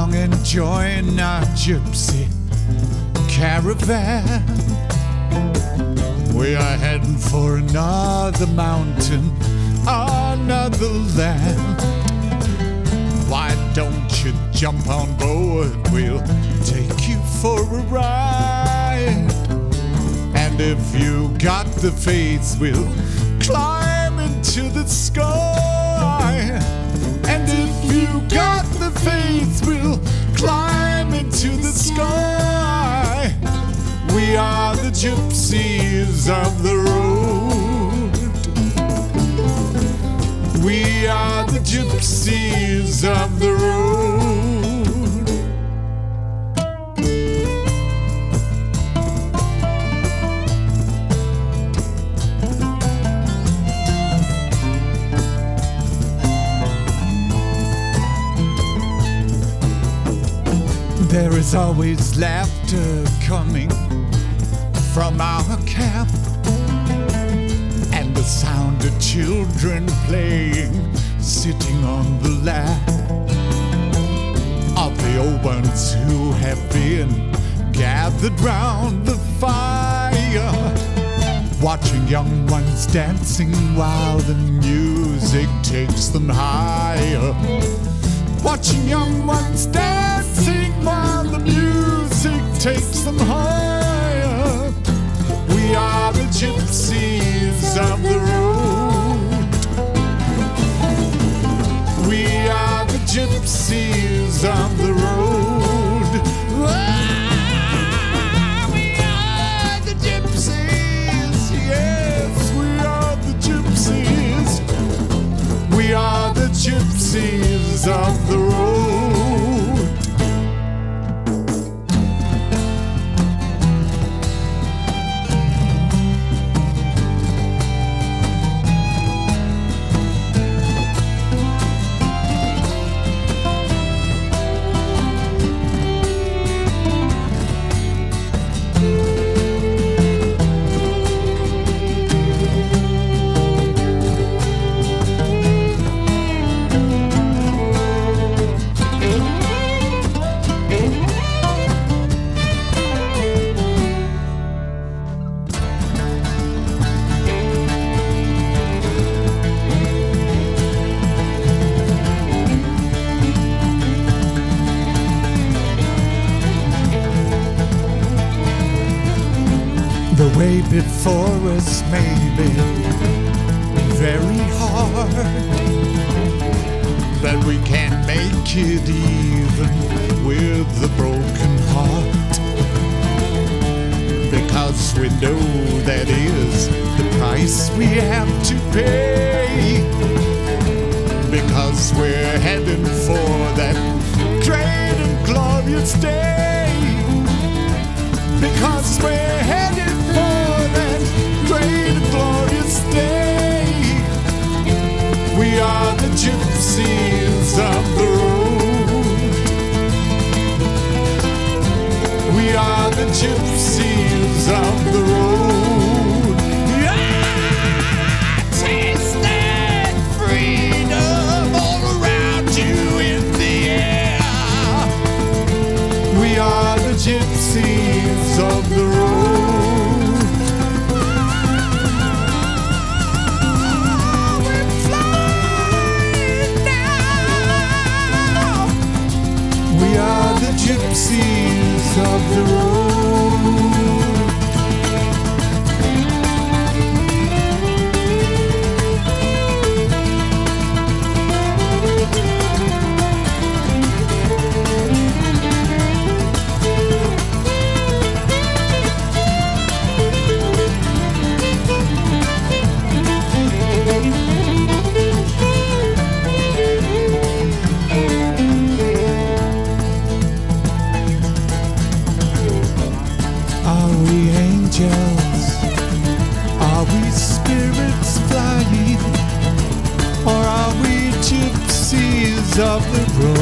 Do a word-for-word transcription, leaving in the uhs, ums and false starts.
along and join our gypsy caravan. We are heading for another mountain, another land. Why don't you jump on board? We'll take you for a ride. And if you got the faith, we'll climb into the sky. And if you got the faith, we'll climb into the sky. We are the gypsies of the road. We are the gypsies of the road. There is always laughter coming from our camp, and the sound of children playing, sitting on the lap of the old ones who have been gathered round the fire, watching young ones dancing while the music takes them higher. Watching young ones dancing while the music takes them higher. We are the gypsies of the road. We are the gypsies of the road. Ah, we are the gypsies. Yes, we are the gypsies. We are the gypsies of the road. The way before us may be very hard, but we can't make it even with a broken heart, because we know that is the price we have to pay, because we're heading for that great and glorious day, because we're headed for that great and glorious day. We are the gypsies of the road. We are the gypsies of the road. Ah, taste that freedom all around you in the air. We are the gypsies of the road. We are the gypsies of the road. Are we angels? Are we spirits flying? Or are we gypsies of the road?